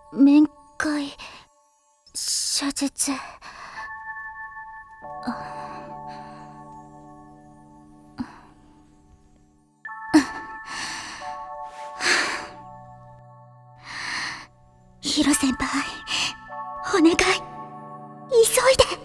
面会謝術。ヒロ先輩、お願い、急いで。